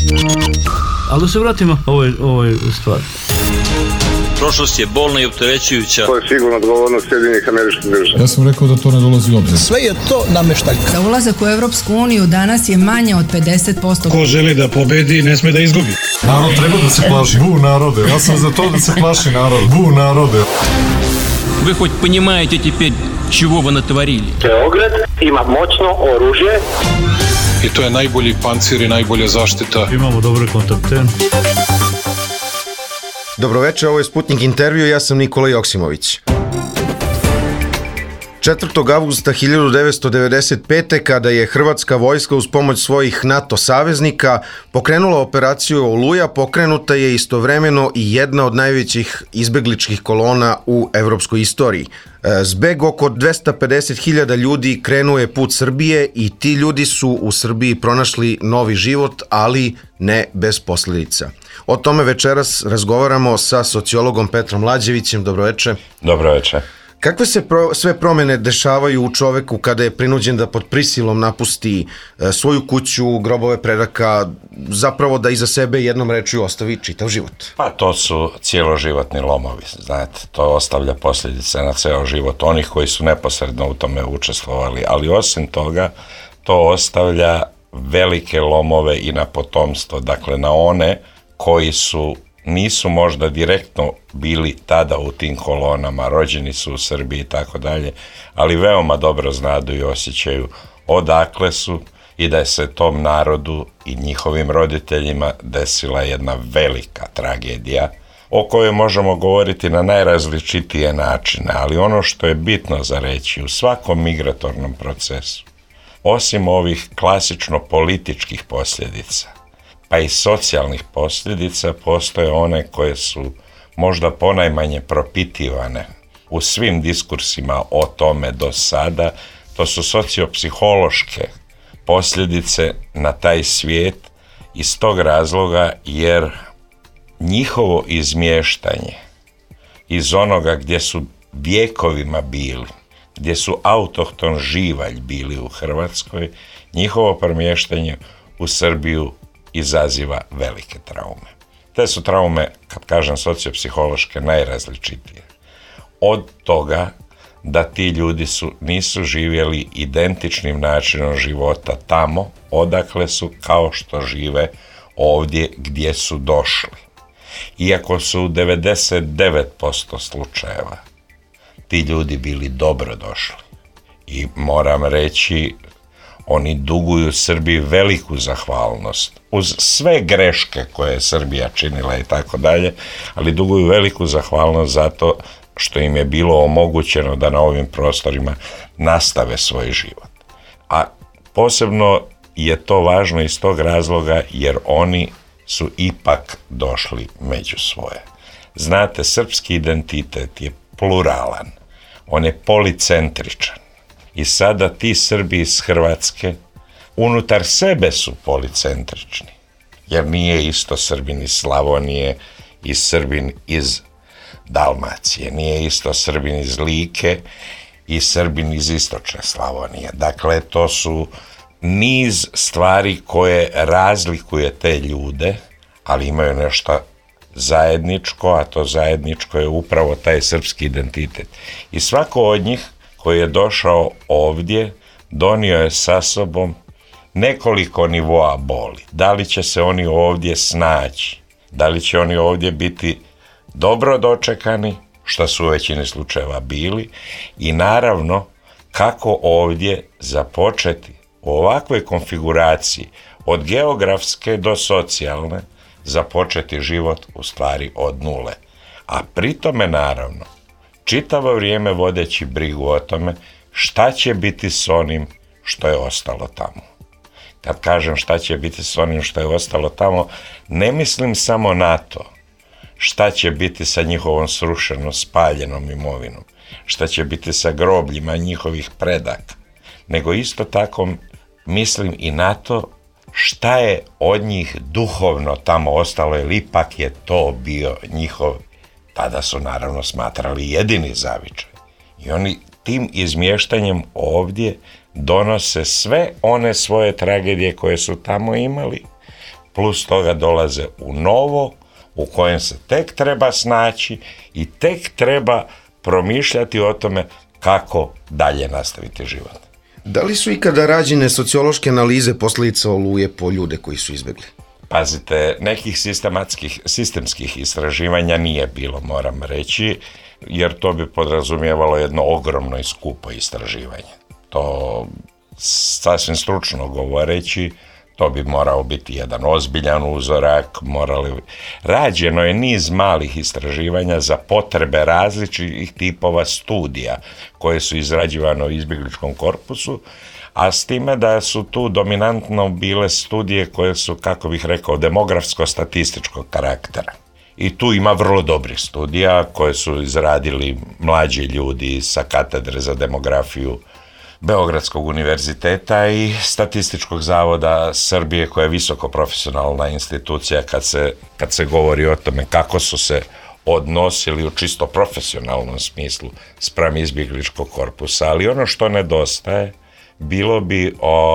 Ali da se vratimo ovoj stvari. Prošlost je bolna i opterećujuća. To je sigurno odgovornost Sjedinjenih Američkih Država. Ja sam rekao da to ne dolazi u obzir. Sve je to nameštaljka. Za ulazak u Evropsku uniju danas je manje od 50%. Ko želi da pobedi, ne sme da izgubi. Narod treba da se plaši. Bu narode. Ja sam za to da se plaši narod. Bu narode. Вы хоть понимаете теперь, чего вы натворили? Beograd ima moćno oružje. I to je najbolji pancir i najbolja zaštita. Imamo dobre kontakte. Dobroveče, ovo je Sputnik intervju, ja sam Nikola Joksimović. 4. avgusta 1995. kada je hrvatska vojska uz pomoć svojih NATO saveznika pokrenula operaciju Oluja, pokrenuta je istovremeno i jedna od najvećih izbegličkih kolona u evropskoj istoriji. Zbeg oko 250.000 ljudi krenuo je put Srbije i ti ljudi su u Srbiji pronašli novi život, ali ne bez posljedica. O tome večeras razgovaramo sa sociologom Petrom Lađevićem. Dobroveče. Dobroveče. Kakve se sve promjene dešavaju u čoveku kada je prinuđen da pod prisilom napusti svoju kuću, grobove predaka, zapravo da iza sebe jednom rečju ostavi čitav život? Pa to su cijeloživotni lomovi, znate, to ostavlja posljedice na ceo život onih koji su neposredno u tome učestvovali, ali osim toga to ostavlja velike lomove i na potomstvo, dakle na one koji nisu možda direktno bili tada u tim kolonama, rođeni su u Srbiji i tako dalje, ali veoma dobro znadu i osjećaju odakle su i da je se tom narodu i njihovim roditeljima desila jedna velika tragedija o kojoj možemo govoriti na najrazličitije načine, ali ono što je bitno za reći u svakom migratornom procesu, osim ovih klasično političkih posljedica, pa i socijalnih posljedica, postoje one koje su možda ponajmanje propitivane u svim diskursima o tome do sada. To su sociopsihološke posljedice na taj svijet iz tog razloga jer njihovo izmještanje iz onoga gdje su vjekovima bili, gdje su autohton živalj bili u Hrvatskoj, njihovo premještanje u Srbiju izaziva velike traume. Te su traume, kad kažem sociopsihološke, najrazličitije. Od toga da ti ljudi nisu živjeli identičnim načinom života tamo, odakle su, kao što žive ovdje gdje su došli. Iako su u 99% slučajeva ti ljudi bili dobro došli. I moram reći, oni duguju Srbiji veliku zahvalnost, uz sve greške koje je Srbija činila i tako dalje, ali duguju veliku zahvalnost zato što im je bilo omogućeno da na ovim prostorima nastave svoj život. A posebno je to važno iz tog razloga jer oni su ipak došli među svoje. Znate, srpski identitet je pluralan, on je policentričan. I sada ti Srbi iz Hrvatske unutar sebe su policentrični. Jer nije isto Srbin iz Slavonije i Srbin iz Dalmacije. Nije isto Srbin iz Like i Srbin iz istočne Slavonije. Dakle, to su niz stvari koje razlikuje te ljude, ali imaju nešto zajedničko, a to zajedničko je upravo taj srpski identitet. I svako od njih koji je došao ovdje, donio je sa sobom nekoliko nivoa boli. Da li će se oni ovdje snaći? Da li će oni ovdje biti dobro dočekani, što su u većini slučajeva bili? I naravno, kako ovdje započeti u ovakvoj konfiguraciji, od geografske do socijalne, započeti život u stvari od nule. A pri tome, naravno, čitavo vrijeme vodeći brigu o tome šta će biti s onim što je ostalo tamo. Kad kažem šta će biti s onim što je ostalo tamo, ne mislim samo na to šta će biti sa njihovom srušenom, spaljenom imovinom, šta će biti sa grobljima njihovih predaka, nego isto tako mislim i na to šta je od njih duhovno tamo ostalo, jer ipak je to bio njihov, tada su naravno smatrali jedini zavičaj. I oni tim izmještanjem ovdje donose sve one svoje tragedije koje su tamo imali, plus toga dolaze u novo, u kojem se tek treba snaći i tek treba promišljati o tome kako dalje nastaviti život. Da li su ikada rađene sociološke analize posljedica Oluje po ljude koji su izbjegli? Pazite, nekih sistemskih istraživanja nije bilo, moram reći, jer to bi podrazumijevalo jedno ogromno i skupo istraživanje. To, sasvim stručno govoreći, to bi morao biti jedan ozbiljan uzorak, rađeno je niz malih istraživanja za potrebe različitih tipova studija koje su izrađivane u izbjegličkom korpusu, a s time da su tu dominantno bile studije koje su, kako bih rekao, demografsko-statističkog karaktera. I tu ima vrlo dobrih studija koje su izradili mlađi ljudi sa katedre za demografiju Beogradskog univerziteta i Statističkog zavoda Srbije, koja je visoko profesionalna institucija kad se govori o tome kako su se odnosili u čisto profesionalnom smislu spram izbjegličkog korpusa. Ali ono što nedostaje bilo bi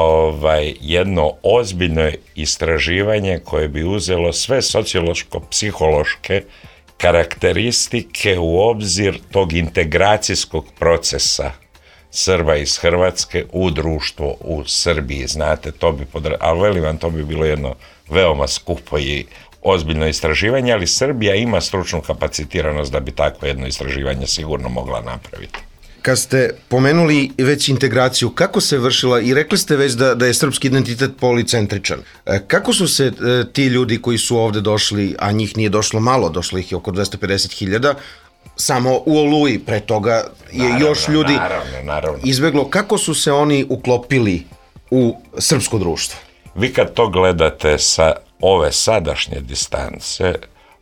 jedno ozbiljno istraživanje koje bi uzelo sve sociološko-psihološke karakteristike u obzir tog integracijskog procesa Srba iz Hrvatske u društvo u Srbiji, znate, ali velim vam, to bi bilo jedno veoma skupo i ozbiljno istraživanje, ali Srbija ima stručnu kapacitiranost da bi takvo jedno istraživanje sigurno mogla napraviti. Kad ste pomenuli već integraciju, kako se vršila, i rekli ste već da je srpski identitet policentričan, kako su se ti ljudi koji su ovde došli, a njih nije došlo malo, došlo ih je oko 250.000, samo u Oluji, pre toga je još ljudi izbeglo, kako su se oni uklopili u srpsko društvo? Vi kad to gledate sa ove sadašnje distance,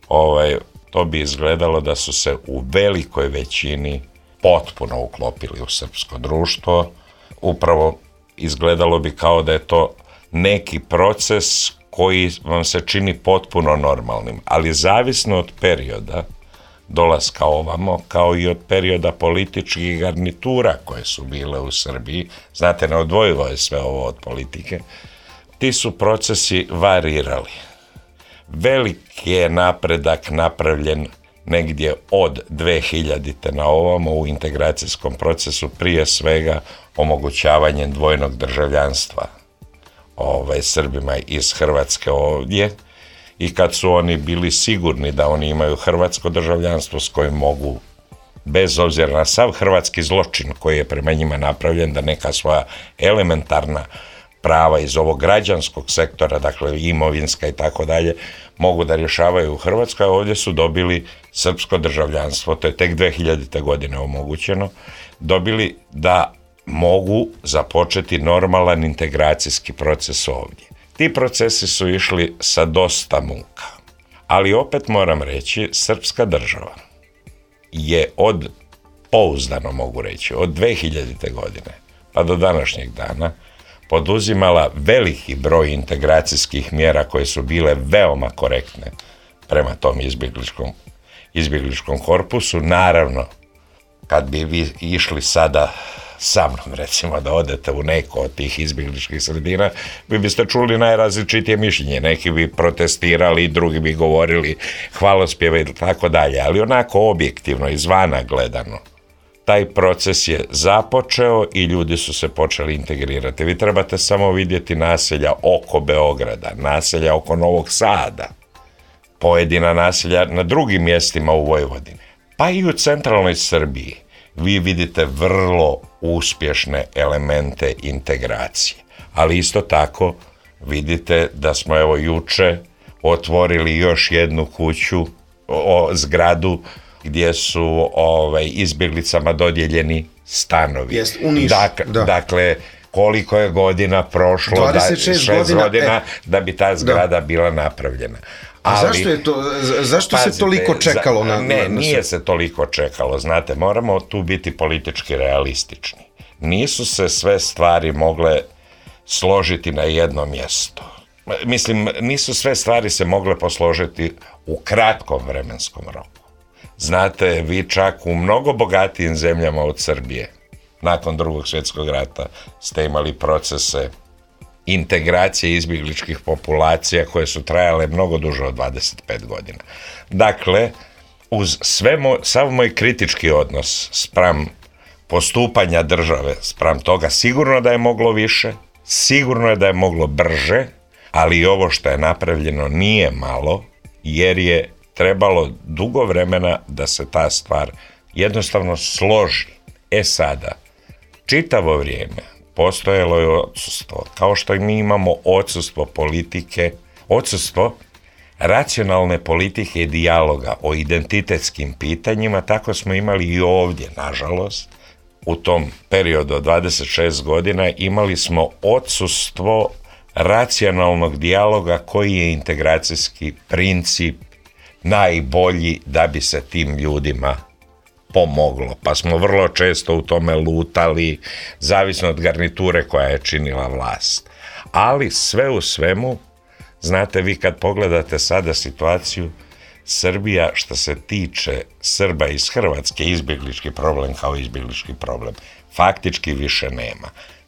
to bi izgledalo da su se u velikoj većini potpuno uklopili u srpsko društvo. Upravo izgledalo bi kao da je to neki proces koji vam se čini potpuno normalnim, ali zavisno od perioda dolaska ovamo, kao i od perioda političkih garnitura koje su bile u Srbiji, znate, neodvojivo je sve ovo od politike, ti su procesi varirali. Veliki je napredak napravljen negdje od 2000. na ovamo u integracijskom procesu, prije svega omogućavanjem dvojnog državljanstva Srbima iz Hrvatske ovdje, i kad su oni bili sigurni da oni imaju hrvatsko državljanstvo s kojim mogu, bez obzira na sav hrvatski zločin koji je prema njima napravljen, da neka svoja elementarna prava iz ovog građanskog sektora, dakle imovinska i tako dalje, mogu da rješavaju u Hrvatskoj, a ovdje su dobili srpsko državljanstvo, to je tek 2000. godine omogućeno, dobili da mogu započeti normalan integracijski proces ovdje. Ti procesi su išli sa dosta muka, ali opet moram reći, srpska država je pouzdano mogu reći, od 2000. godine pa do današnjeg dana poduzimala veliki broj integracijskih mjera koje su bile veoma korektne prema tom izbjegličkom korpusu. Naravno, kad bi vi išli sada sa mnom, recimo, da odete u neko od tih izbjegličkih sredina, vi biste čuli najrazličitije mišljenje. Neki bi protestirali, drugi bi govorili hvalospjeve i tako dalje, ali onako objektivno, izvana gledano, taj proces je započeo i ljudi su se počeli integrirati. Vi trebate samo vidjeti naselja oko Beograda, naselja oko Novog Sada, pojedina naselja na drugim mjestima u Vojvodini, pa i u centralnoj Srbiji. Vi vidite vrlo uspješne elemente integracije. Ali isto tako vidite da smo evo juče otvorili još jednu kuću, zgradu, gdje su izbjeglicama dodijeljeni stanovi. Jest, u Nišu. Dakle, koliko je godina prošlo, 26 godina, da bi ta zgrada bila napravljena. Zašto se toliko čekalo? Nije se toliko čekalo, znate, moramo tu biti politički realistični. Nisu se sve stvari mogle složiti na jedno mjesto. Mislim, nisu sve stvari se mogle posložiti u kratkom vremenskom roku. Znate, vi čak u mnogo bogatijim zemljama od Srbije, nakon Drugog svjetskog rata, ste imali procese integracije izbjegličkih populacija koje su trajale mnogo duže od 25 godina. Dakle, uz sav moj kritički odnos spram postupanja države, spram toga sigurno da je moglo više, sigurno je da je moglo brže, ali i ovo što je napravljeno nije malo, jer je trebalo dugo vremena da se ta stvar jednostavno složi. Sada, čitavo vrijeme postojalo je odsustvo, kao što i mi imamo odsustvo politike, odsustvo racionalne politike i dijaloga o identitetskim pitanjima, tako smo imali i ovdje, nažalost. U tom periodu od 26 godina imali smo odsustvo racionalnog dijaloga koji je integracijski princip najbolji da bi se tim ljudima pomoglo. Pa smo vrlo često u tome lutali, zavisno od garniture koja je činila vlast. Ali sve u svemu, znate, vi kad pogledate sada situaciju, Srbija, što se tiče Srba iz Hrvatske, izbjeglički problem kao izbjeglički problem, faktički više nema.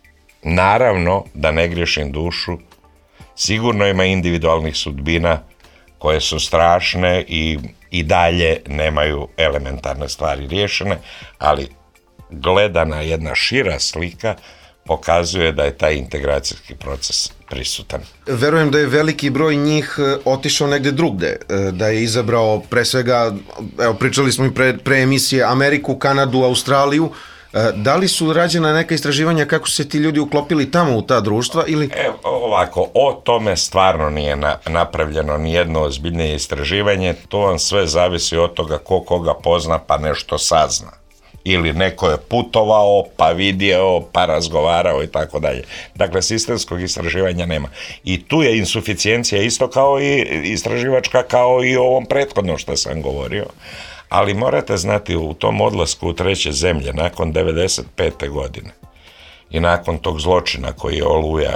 Naravno, da ne griješim dušu, sigurno ima individualnih sudbina koje su strašne i dalje nemaju elementarne stvari riješene, ali gledana jedna šira slika pokazuje da je taj integracijski proces prisutan. Verujem da je veliki broj njih otišao negde drugde, da je izabrao pre svega, evo pričali smo i pre emisije, Ameriku, Kanadu, Australiju. Da li su rađena neka istraživanja kako su se ti ljudi uklopili tamo u ta društva ili... Ovako, o tome stvarno nije napravljeno nijedno ozbiljnije istraživanje, to vam sve zavisi od toga ko koga pozna pa nešto sazna. Ili neko je putovao, pa vidio, pa razgovarao i tako dalje. Dakle, sistemskog istraživanja nema. I tu je insuficijencija isto kao i istraživačka, kao i ovom prethodnom što sam govorio. Ali morate znati, u tom odlasku u treće zemlje, nakon 95. godine i nakon tog zločina koji je Oluja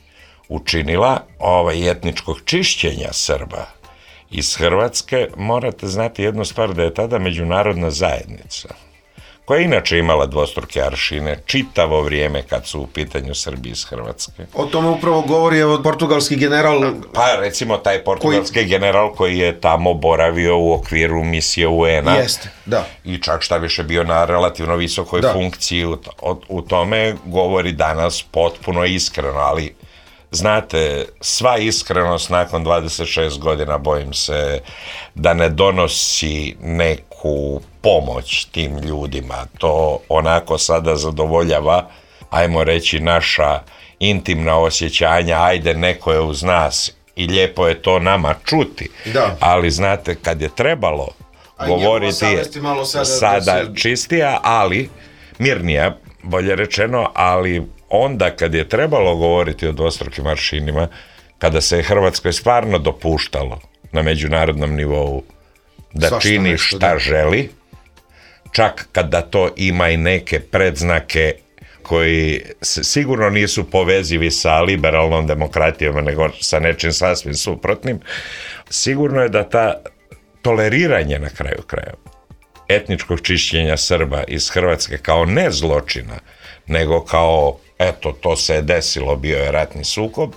učinila, etničkog čišćenja Srba iz Hrvatske, morate znati jednu stvar, da je tada međunarodna zajednica, koja je inače imala dvostruke aršine čitavo vrijeme kad su u pitanju Srbi iz Hrvatske. O tome upravo govori portugalski general... Pa recimo taj portugalski general koji je tamo boravio u okviru misije UN-a. Jeste, da. I čak šta više bio na relativno visokoj funkciji u tome, govori danas potpuno iskreno, ali znate, sva iskrenost nakon 26 godina, bojim se da ne donosi neku pomoć tim ljudima. To onako sada zadovoljava, ajmo reći, naša intimna osjećanja, ajde, neko je uz nas i lijepo je to nama čuti. Da. Ali znate, kad je trebalo govoriti sada čistija, ali mirnija, bolje rečeno, ali onda kad je trebalo govoriti o dvostrukim aršinima, kada se je Hrvatskoj stvarno dopuštalo na međunarodnom nivou da čini šta želi, čak kada to ima i neke predznake koji sigurno nisu povezivi sa liberalnom demokratijom, nego sa nečim sasvim suprotnim, sigurno je da ta toleriranje na kraju krajeva etničkog čišćenja Srba iz Hrvatske kao ne zločina, nego kao, eto, to se je desilo, bio je ratni sukob,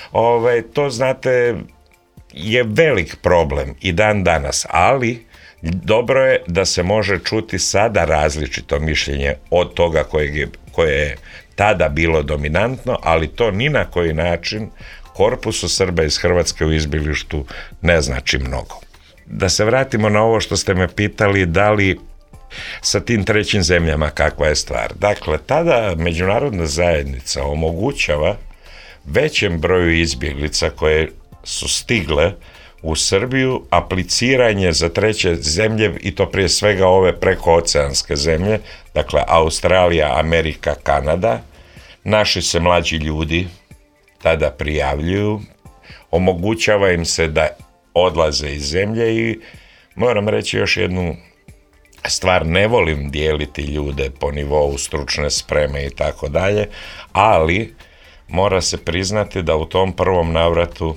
to, znate, je velik problem i dan danas, ali dobro je da se može čuti sada različito mišljenje od toga koje je tada bilo dominantno, ali to ni na koji način korpusu Srba iz Hrvatske u izbjeglištu ne znači mnogo. Da se vratimo na ovo što ste me pitali, da li sa tim trećim zemljama kakva je stvar. Dakle, tada međunarodna zajednica omogućava većem broju izbjeglica koje su stigle u Srbiju apliciranje za treće zemlje, i to prije svega ove prekooceanske zemlje, dakle Australija, Amerika, Kanada. Naši se mlađi ljudi tada prijavljuju, omogućava im se da odlaze iz zemlje i moram reći još jednu stvar, ne volim dijeliti ljude po nivou stručne spreme i tako dalje, ali mora se priznati da u tom prvom navratu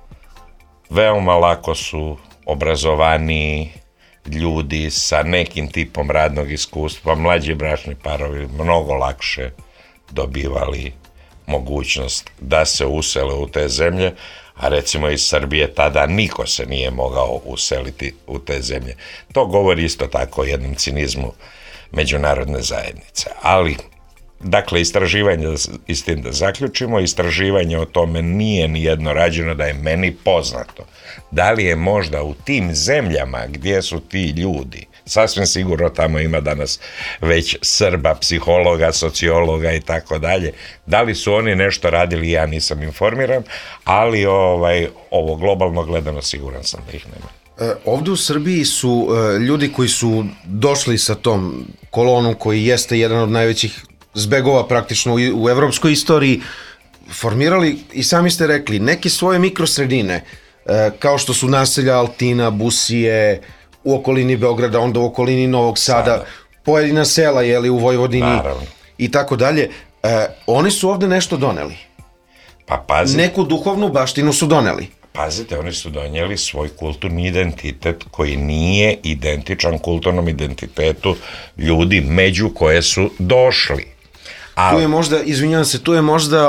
veoma lako su obrazovaniji ljudi sa nekim tipom radnog iskustva, mlađi bračni parovi mnogo lakše dobivali mogućnost da se usele u te zemlje, a recimo iz Srbije tada niko se nije mogao useliti u te zemlje. To govori isto tako o jednom cinizmu međunarodne zajednice. Ali, dakle, istraživanje, i s tim da zaključimo, istraživanje o tome nije ni jedno rađeno da je meni poznato. Da li je možda u tim zemljama gdje su ti ljudi, sasvim sigurno tamo ima danas već Srba, psihologa, sociologa i tako dalje, da li su oni nešto radili, ja nisam informiran, ali ovo globalno gledano siguran sam da ih nema. Ovdje u Srbiji su ljudi koji su došli sa tom kolonom, koji jeste jedan od najvećih zbegova praktično u evropskoj istoriji, formirali, i sami ste rekli, neke svoje mikrosredine, kao što su naselja Altina, Busije, u okolini Beograda, onda u okolini Novog Sada, pojedina sela u Vojvodini, naravno, i tako dalje. Oni su ovdje nešto doneli. Pa pazite. Neku duhovnu baštinu su doneli. Pazite, oni su donijeli svoj kulturni identitet koji nije identičan kulturnom identitetu ljudi među koje su došli. Tu je možda, izvinjavam se, tu je možda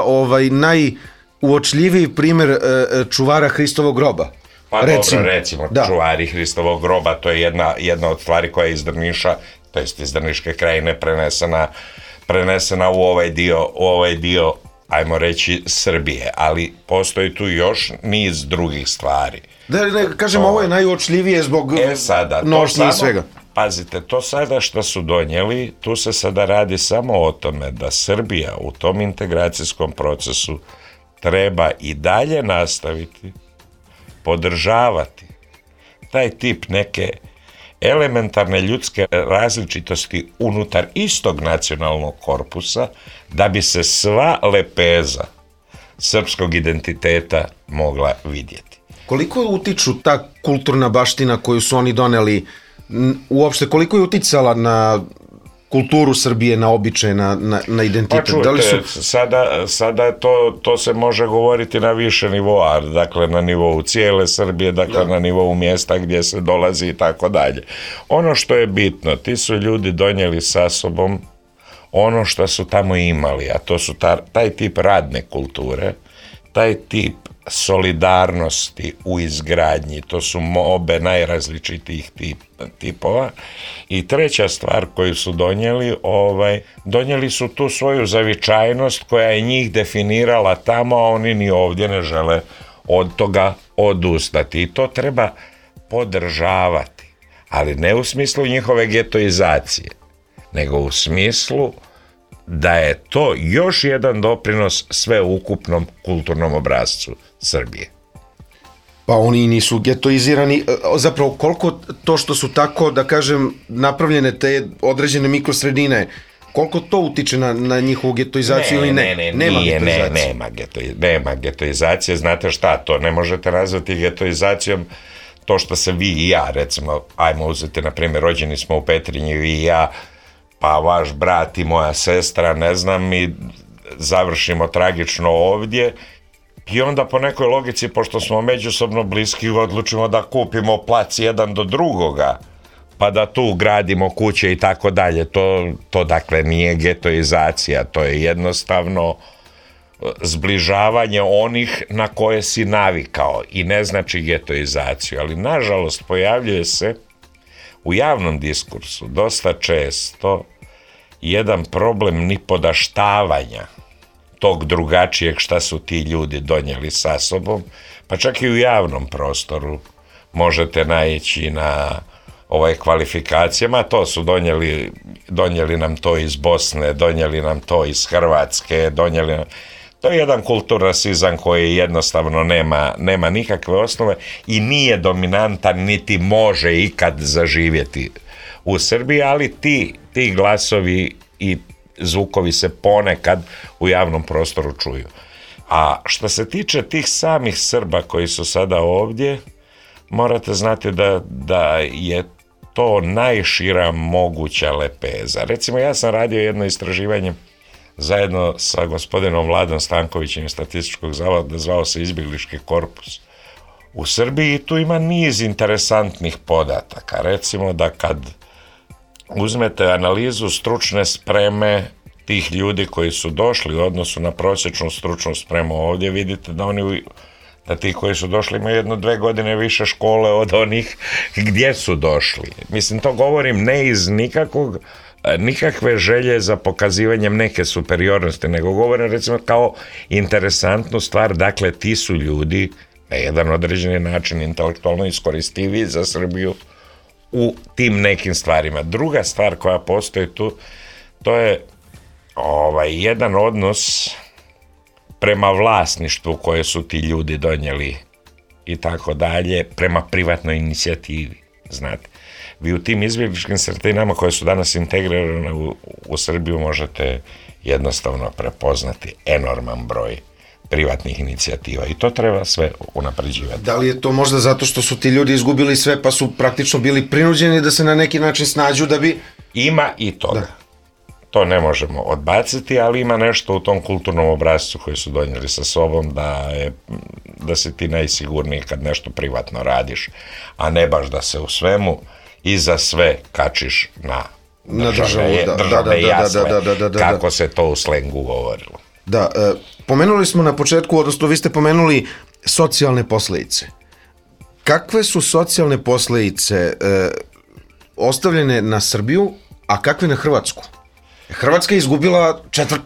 najuočljiviji primjer čuvara Hristovog groba. Pa recimo, čuvari Hristovog groba, to je jedna od stvari koja je iz Drniša, to jest iz Drniške krajine prenesena u ovaj dio, ajmo reći, Srbije, ali postoji tu još niz drugih stvari. Kažem, ovo je najuočljivije zbog nošnje i svega. Pazite, to sada što su donijeli, tu se sada radi samo o tome da Srbija u tom integracijskom procesu treba i dalje nastaviti podržavati taj tip neke elementarne ljudske različitosti unutar istog nacionalnog korpusa, da bi se sva lepeza srpskog identiteta mogla vidjeti. Koliko utiču ta kulturna baština koju su oni doneli, uopšte koliko je uticala na kulturu Srbije, na običaje, na identitet? Pa čujte, sada to se može govoriti na više nivoa, dakle na nivou cijele Srbije, dakle na nivou mjesta gdje se dolazi i tako dalje. Ono što je bitno, ti su ljudi donijeli sa sobom ono što su tamo imali, a to su taj tip radne kulture, taj tip solidarnosti u izgradnji, to su mobe najrazličitijih tipova. I treća stvar koju su donijeli su tu svoju zavičajnost koja je njih definirala tamo, a oni ni ovdje ne žele od toga odustati. I to treba podržavati, ali ne u smislu njihove getoizacije, nego u smislu da je to još jedan doprinos sveukupnom kulturnom obrascu Srbije. Pa oni nisu getoizirani, zapravo koliko to što su tako, da kažem, napravljene te određene mikrosredine, koliko to utiče na njihovu getoizaciju ili ne? Nema getoizacije, znate šta, to ne možete nazvati getoizacijom to što se vi i ja, recimo, ajmo uzeti, na primjer, rođeni smo u Petrinji, vi i ja, pa vaš brat i moja sestra, ne znam, mi završimo tragično ovdje i onda po nekoj logici, pošto smo međusobno bliski, odlučimo da kupimo plac jedan do drugoga, pa da tu gradimo kuće i tako dalje. To dakle nije getoizacija, to je jednostavno zbližavanje onih na koje si navikao i ne znači getoizaciju, ali nažalost pojavljuje se u javnom diskursu dosta često jedan problem nipodaštavanja tog drugačijeg šta su ti ljudi donijeli sa sobom, pa čak i u javnom prostoru možete naići na kvalifikacijama, to su donijeli nam to iz Bosne, donijeli nam to iz Hrvatske, to je jedan kulturasizam koji jednostavno nema nikakve osnove i nije dominantan, niti može ikad zaživjeti u Srbiji, ali ti glasovi i zvukovi se ponekad u javnom prostoru čuju. A što se tiče tih samih Srba koji su sada ovdje, morate znati da je to najšira moguća lepeza. Recimo, ja sam radio jedno istraživanje zajedno sa gospodinom Vladom Stankovićem iz Statističkog zavoda, zvao se Izbjeglički korpus u Srbiji, i tu ima niz interesantnih podataka. Recimo da kad uzmete analizu stručne spreme tih ljudi koji su došli u odnosu na prosječnu stručnu spremu ovdje, vidite da ti koji su došli imaju 1-2 godine više škole od onih gdje su došli. Mislim, to govorim ne iz nikakve želje za pokazivanjem neke superiornosti, nego govorim recimo kao interesantnu stvar. Dakle, ti su ljudi na jedan određeni način intelektualno iskoristivi za Srbiju u tim nekim stvarima. Druga stvar koja postoji tu, to je jedan odnos prema vlasništvu koje su ti ljudi donijeli i tako dalje, prema privatnoj inicijativi, znate. Vi u tim izbjegličkim sredinama koje su danas integrirane u Srbiju možete jednostavno prepoznati enorman broj privatnih inicijativa i to treba sve unapređivati. Da li je to možda zato što su ti ljudi izgubili sve pa su praktično bili prinuđeni da se na neki način snađu da bi... Ima i toga. Da. To ne možemo odbaciti, ali ima nešto u tom kulturnom obrascu koji su donijeli sa sobom da si ti najsigurniji kad nešto privatno radiš, a ne baš da se u svemu i za sve kačiš na državne jasle, kako se to u slengu govorilo. Da, pomenuli smo na početku, odnosno vi ste pomenuli socijalne posljedice. Kakve su socijalne posljedice ostavljene na Srbiju, a kakve na Hrvatsku? Hrvatska je izgubila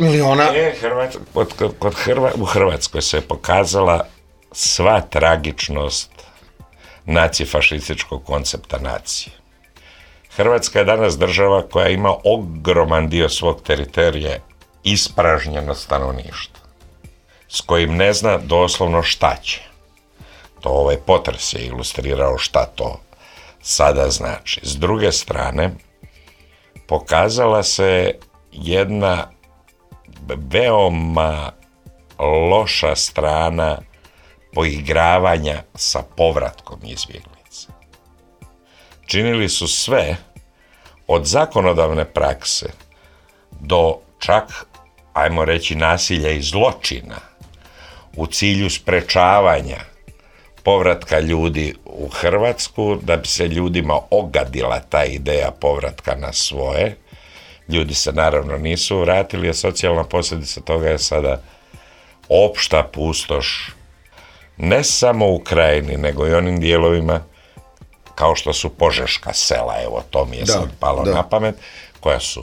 250.000. U Hrvatskoj se pokazala sva tragičnost nacifašističkog koncepta nacije. Hrvatska je danas država koja ima ogroman dio svog teritorija ispražnjeno stanovništvo, s kojim ne zna doslovno šta će. To ovaj potres je ilustrirao šta to sada znači. S druge strane, pokazala se jedna veoma loša strana poigravanja sa povratkom izbjeglica. Činili su sve, od zakonodavne prakse do čak, ajmo reći, nasilja i zločina u cilju sprečavanja povratka ljudi u Hrvatsku, da bi se ljudima ogadila ta ideja povratka na svoje. Ljudi se naravno nisu vratili, a socijalna posljedica toga je sada opšta pustoš, ne samo u Krajini, nego i onim dijelovima kao što su Požeška sela, evo to mi je sad palo na pamet, koja su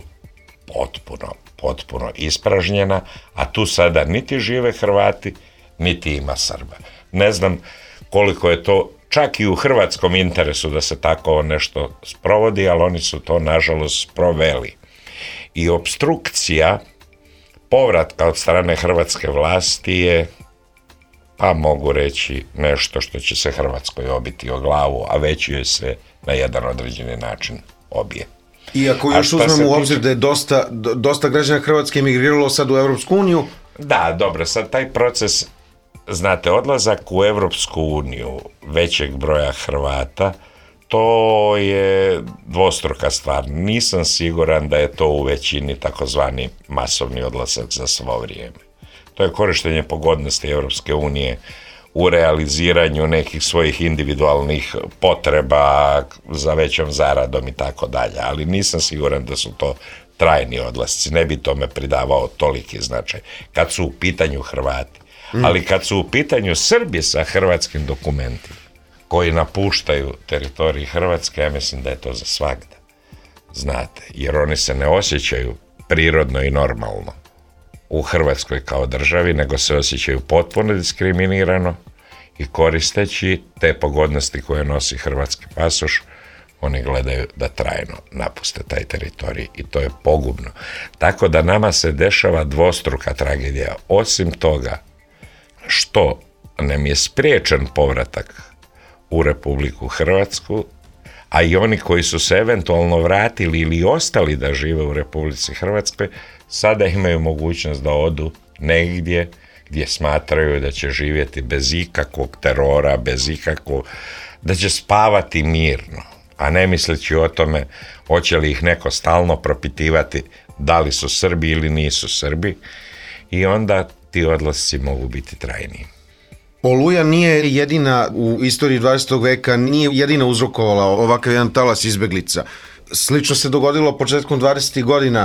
potpuno ispražnjena, a tu sada niti žive Hrvati, niti ima Srba. Ne znam koliko je to čak i u hrvatskom interesu da se tako nešto sprovodi, ali oni su to nažalost sproveli. I opstrukcija povratka od strane hrvatske vlasti je, pa mogu reći, nešto što će se Hrvatskoj obiti o glavu, a već joj se na jedan određeni način obije. Iako još uzmemo u obzir da je dosta građana Hrvatske emigriralo sad u Europsku uniju. Da, dobro, sad taj proces, znate, odlazak u Europsku uniju većeg broja Hrvata, to je dvostruka stvar. Nisam siguran da je to u većini takozvani masovni odlazak za svo vrijeme. To je korištenje pogodnosti Europske unije u realiziranju nekih svojih individualnih potreba za većom zaradom i tako dalje, ali nisam siguran da su to trajni odlasci, ne bi tome pridavao toliki značaj kad su u pitanju Hrvati. Ali kad su u pitanju Srbi sa hrvatskim dokumentima koji napuštaju teritorij Hrvatske, ja mislim da je to za svagda. Znate, jer oni se ne osjećaju prirodno i normalno u Hrvatskoj kao državi, nego se osjećaju potpuno diskriminirano i koristeći te pogodnosti koje nosi hrvatski pasoš, oni gledaju da trajno napuste taj teritorij i to je pogubno. Tako da nama se dešava dvostruka tragedija. Osim toga što nam je spriječen povratak u Republiku Hrvatsku, a i oni koji su se eventualno vratili ili ostali da žive u Republici Hrvatskoj, sada imaju mogućnost da odu negdje gdje smatraju da će živjeti bez ikakvog terora, da će spavati mirno, a ne misleći o tome hoće li ih neko stalno propitivati da li su Srbi ili nisu Srbi, i onda ti odlasci mogu biti trajniji. Oluja nije jedina u istoriji 20. veka, nije jedina uzrokovala ovakav jedan talas izbeglica. Slično se dogodilo početkom 20. godina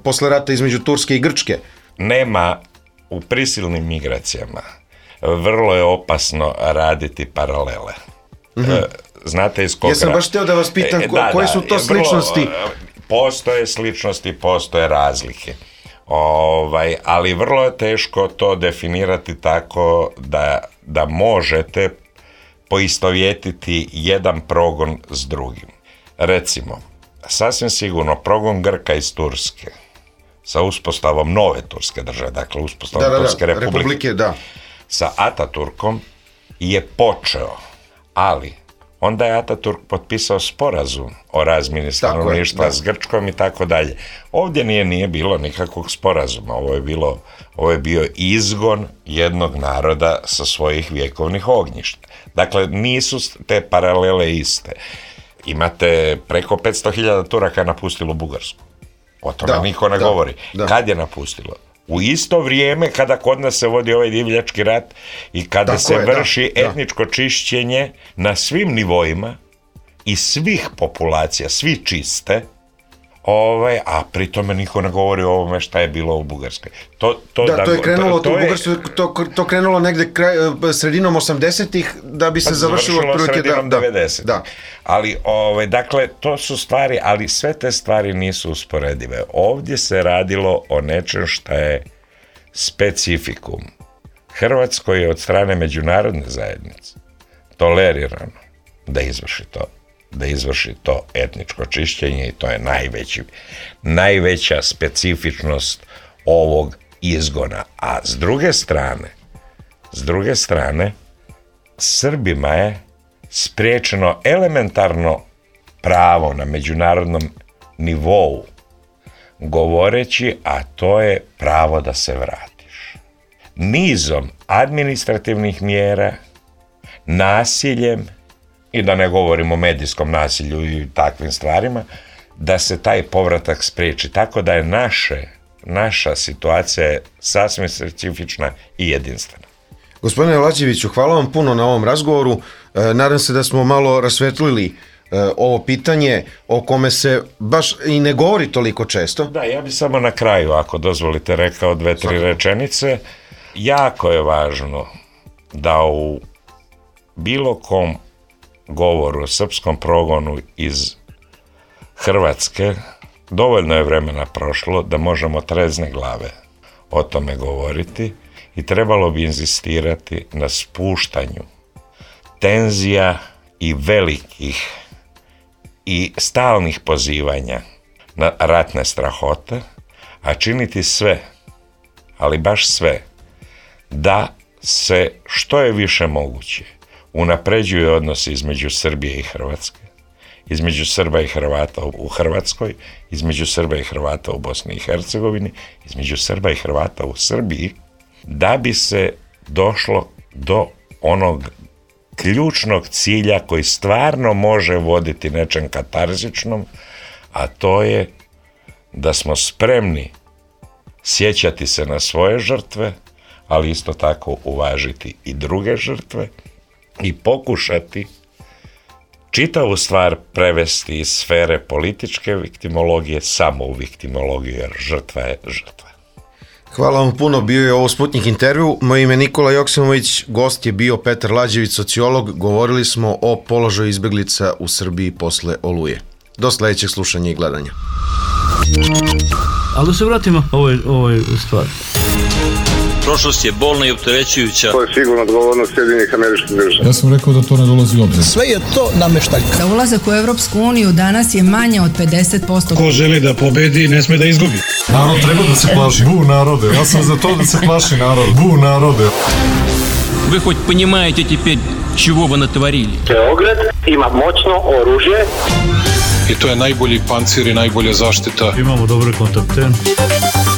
posle rata između Turske i Grčke. Nema u prisilnim migracijama. Vrlo je opasno raditi paralele. Znate iz koga? Ja sam baš htio da vas pitam koje su to sličnosti. Postoje sličnosti, postoje razlike. Ali vrlo je teško to definirati tako da možete poistovjetiti jedan progon s drugim. Recimo, sasvim sigurno progon Grka iz Turske sa uspostavom nove Turske države, dakle uspostavom Turske republike, sa Ataturkom je počeo, ali onda je Ataturk potpisao sporazum o razmjeni stanovništva s Grčkom i tako dalje. Ovdje nije bilo nikakvog sporazuma, ovo je bio izgon jednog naroda sa svojih vjekovnih ognjišta. Dakle, nisu te paralele iste. Imate preko 500.000 Turaka napustilo Bugarsku. O tome niko ne govori. Kad je napustilo? U isto vrijeme kada kod nas se vodi ovaj divljački rat i kada se vrši etničko čišćenje na svim nivoima i svih populacija, svi čiste, a pri tome niko ne govori o ovome šta je bilo u Bugarskoj. To je krenulo u Bugarskoj, to krenulo negde sredinom 80-ih da bi se završilo sredinom 90. Ali, dakle, to su stvari, ali sve te stvari nisu usporedive. Ovdje se radilo o nečem šta je specifikum. Hrvatskoj je od strane međunarodne zajednice tolerirano da izvrši to etničko čišćenje i to je najveća specifičnost ovog izgona. A s druge strane, Srbima je spriječeno elementarno pravo na međunarodnom nivou govoreći, a to je pravo da se vratiš. Nizom administrativnih mjera, nasiljem, i da ne govorimo o medijskom nasilju i takvim stvarima, da se taj povratak spriječi. Tako da je naša situacija sasvim specifična i jedinstvena. Gospodine Lađeviću, hvala vam puno na ovom razgovoru. Nadam se da smo malo rasvetlili ovo pitanje o kome se baš i ne govori toliko često. Da, ja bih samo na kraju, ako dozvolite, rekao 2-3 rečenice. Jako je važno da u bilo kom govoru o srpskom progonu iz Hrvatske dovoljno je vremena prošlo da možemo trezne glave o tome govoriti i trebalo bi inzistirati na spuštanju tenzija i velikih i stalnih pozivanja na ratne strahote, a činiti sve, ali baš sve, da se što je više moguće unapređuje odnosi između Srbije i Hrvatske, između Srba i Hrvata u Hrvatskoj, između Srba i Hrvata u Bosni i Hercegovini, između Srba i Hrvata u Srbiji, da bi se došlo do onog ključnog cilja koji stvarno može voditi nečem katarzičnom, a to je da smo spremni sjećati se na svoje žrtve, ali isto tako uvažiti i druge žrtve i pokušati čitavu stvar prevesti iz sfere političke viktimologije samo u viktimologiju, jer žrtva je žrtva. Hvala vam puno, bio je ovo Sputnik intervju. Moje ime Nikola Joksimović, gost je bio Petar Lađević, sociolog. Govorili smo o položaju izbeglica u Srbiji posle Oluje. Do sledećeg slušanja i gledanja. Ali da se vratimo ovoj stvari. Prošlost je bolna i opterećujuća. To je sigurno odgovornost Sjedinjenih Američkih Država. Ja sam rekao da to ne dolazi u obzir. Sve je to nameštaljka. Za ulazak u Evropsku uniju danas je manje od 50%. Ko želi da pobedi, ne sme da izgubi. Narod treba da se plaši. Bu narode. Ja sam za to da se plaši narod. Bu narode. Вы хоть понимаете теперь, чего вы натворили? Beograd ima moćno oružje. I to je najbolji pancir i najbolja zaštita. Imamo dobre kontakte.